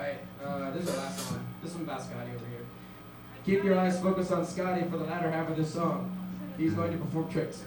This is our last song. This one's about Scotty over here. Keep your eyes focused on Scotty for the latter half of this song. He's going to perform tricks.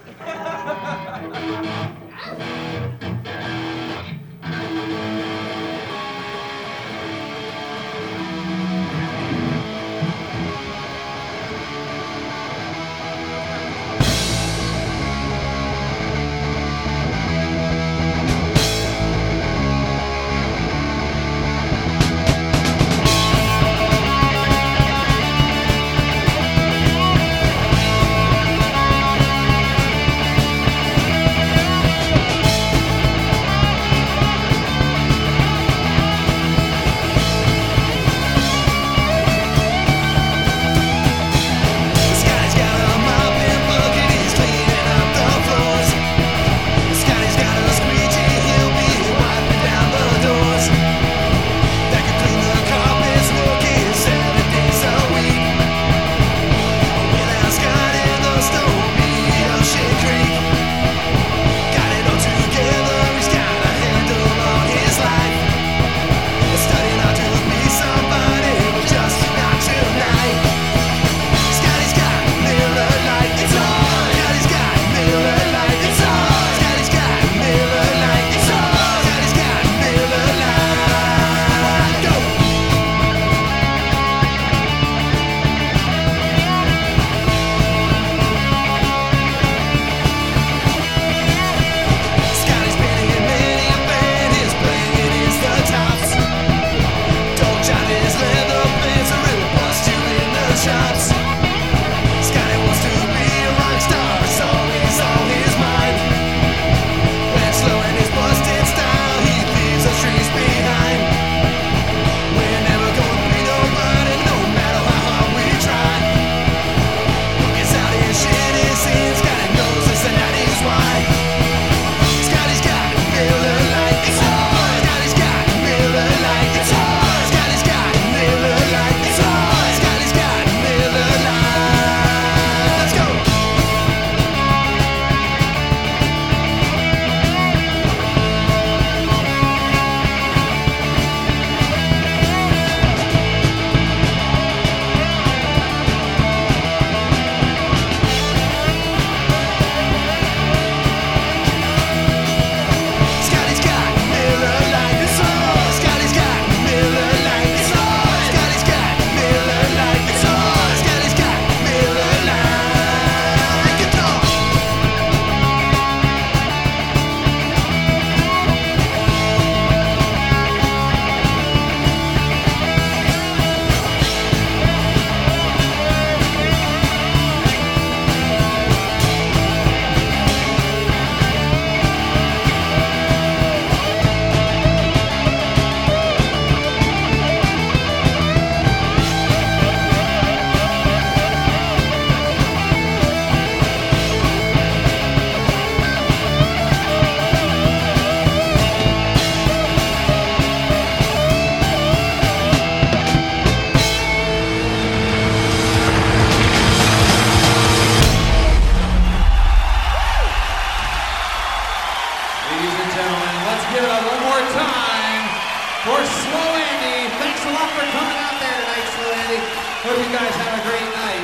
Hope you guys have a great night.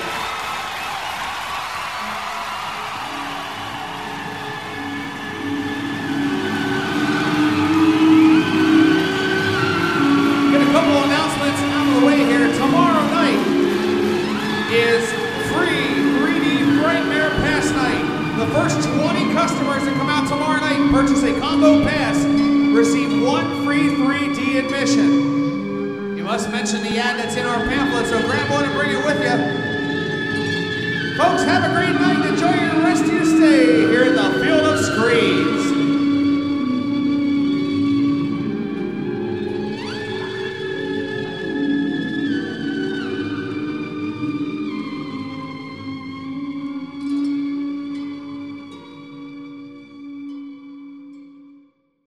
Get a couple announcements out of the way here. Tomorrow night is free 3D Frightmare Pass night. The first 20 customers that come out tomorrow night and purchase a combo pass receive one free 3D admission. You must mention the ad that's in our pamphlet, so grab one and bring it with you. Folks, have a great night and enjoy your rest of your stay here at the Field of Scream.